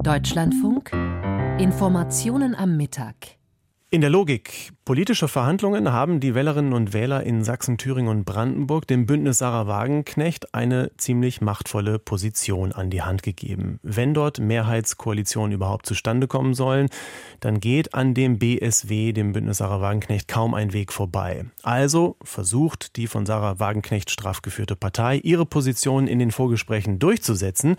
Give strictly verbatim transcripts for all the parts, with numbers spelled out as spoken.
Deutschlandfunk. Informationen am Mittag. In der Logik politischer Verhandlungen haben die Wählerinnen und Wähler in Sachsen, Thüringen und Brandenburg dem Bündnis Sahra Wagenknecht eine ziemlich machtvolle Position an die Hand gegeben. Wenn dort Mehrheitskoalitionen überhaupt zustande kommen sollen, dann geht an dem B S W, dem Bündnis Sahra Wagenknecht, kaum ein Weg vorbei. Also versucht die von Sahra Wagenknecht strafgeführte Partei, ihre Position in den Vorgesprächen durchzusetzen.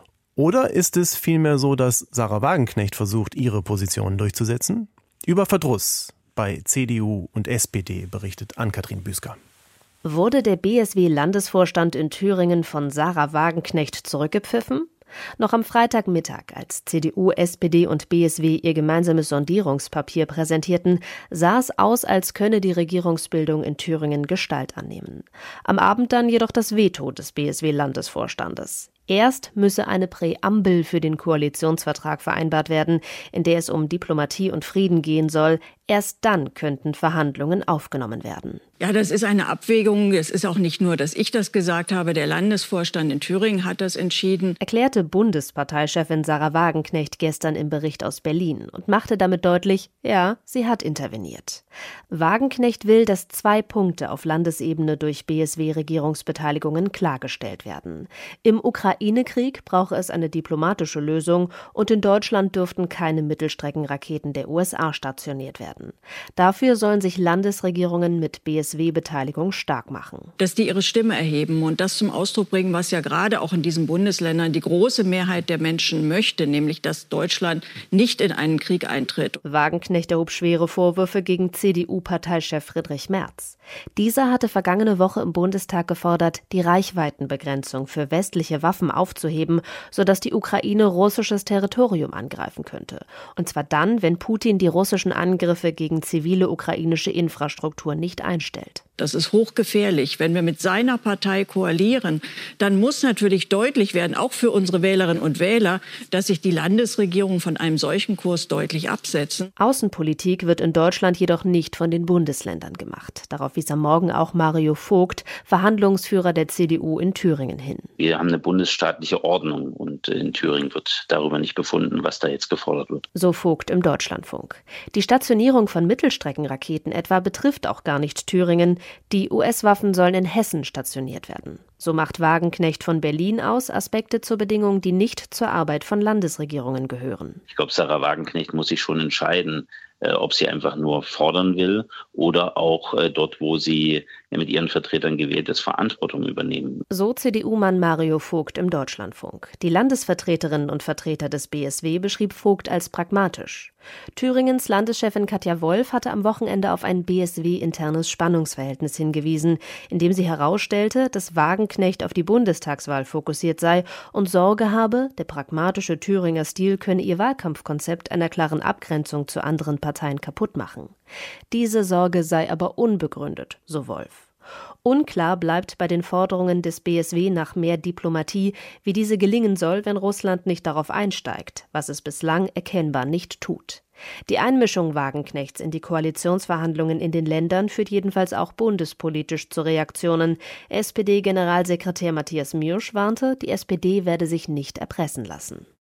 Oder ist es vielmehr so, dass Sahra Wagenknecht versucht, ihre Position durchzusetzen? Über Verdruss bei C D U und S P D berichtet Ann-Kathrin Büsker. Wurde der B S W-Landesvorstand in Thüringen von Sahra Wagenknecht zurückgepfiffen? Noch am Freitagmittag, als C D U, S P D und B S W ihr gemeinsames Sondierungspapier präsentierten, sah es aus, als könne die Regierungsbildung in Thüringen Gestalt annehmen. Am Abend dann jedoch das Veto des B S W-Landesvorstandes. Erst müsse eine Präambel für den Koalitionsvertrag vereinbart werden, in der es um Diplomatie und Frieden gehen soll. Erst dann könnten Verhandlungen aufgenommen werden. Ja, das ist eine Abwägung. Es ist auch nicht nur, dass ich das gesagt habe. Der Landesvorstand in Thüringen hat das entschieden, erklärte Bundesparteichefin Sahra Wagenknecht gestern im Bericht aus Berlin und machte damit deutlich, ja, sie hat interveniert. Wagenknecht will, dass zwei Punkte auf Landesebene durch B S W-Regierungsbeteiligungen klargestellt werden. Im Ukraine-Krieg brauche es eine diplomatische Lösung und in Deutschland dürften keine Mittelstreckenraketen der U S A stationiert werden. Dafür sollen sich Landesregierungen mit B S W-Beteiligung stark machen. Dass die ihre Stimme erheben und das zum Ausdruck bringen, was ja gerade auch in diesen Bundesländern die große Mehrheit der Menschen möchte, nämlich dass Deutschland nicht in einen Krieg eintritt. Wagenknecht erhob schwere Vorwürfe gegen C D U-Parteichef Friedrich Merz. Dieser hatte vergangene Woche im Bundestag gefordert, die Reichweitenbegrenzung für westliche Waffen aufzuheben, sodass die Ukraine russisches Territorium angreifen könnte. Und zwar dann, wenn Putin die russischen Angriffe gegen zivile ukrainische Infrastruktur nicht einstellt. Das ist hochgefährlich. Wenn wir mit seiner Partei koalieren, dann muss natürlich deutlich werden, auch für unsere Wählerinnen und Wähler, dass sich die Landesregierung von einem solchen Kurs deutlich absetzen. Außenpolitik wird in Deutschland jedoch nicht von den Bundesländern gemacht. Darauf wies am Morgen auch Mario Vogt, Verhandlungsführer der C D U in Thüringen, hin. Wir haben eine bundesstaatliche Ordnung und in Thüringen wird darüber nicht befunden, was da jetzt gefordert wird. So Vogt im Deutschlandfunk. Die Stationierung von Mittelstreckenraketen etwa betrifft auch gar nicht Thüringen. Die U S-Waffen sollen in Hessen stationiert werden. So macht Wagenknecht von Berlin aus Aspekte zur Bedingung, die nicht zur Arbeit von Landesregierungen gehören. Ich glaube, Sahra Wagenknecht muss sich schon entscheiden, äh, ob sie einfach nur fordern will oder auch äh, dort, wo sie ja, mit ihren Vertretern gewählt ist, Verantwortung übernehmen. So C D U-Mann Mario Vogt im Deutschlandfunk. Die Landesvertreterinnen und Vertreter des B S W beschrieb Vogt als pragmatisch. Thüringens Landeschefin Katja Wolf hatte am Wochenende auf ein B S W-internes Spannungsverhältnis hingewiesen, indem sie herausstellte, dass Wagenknecht auf die Bundestagswahl fokussiert sei und Sorge habe, der pragmatische Thüringer Stil könne ihr Wahlkampfkonzept einer klaren Abgrenzung zu anderen Parteien kaputt machen. Diese Sorge sei aber unbegründet, so Wolf. Unklar bleibt bei den Forderungen des B S W nach mehr Diplomatie, wie diese gelingen soll, wenn Russland nicht darauf einsteigt, was es bislang erkennbar nicht tut. Die Einmischung Wagenknechts in die Koalitionsverhandlungen in den Ländern führt jedenfalls auch bundespolitisch zu Reaktionen. S P D-Generalsekretär Matthias Mürsch warnte, die S P D werde sich nicht erpressen lassen.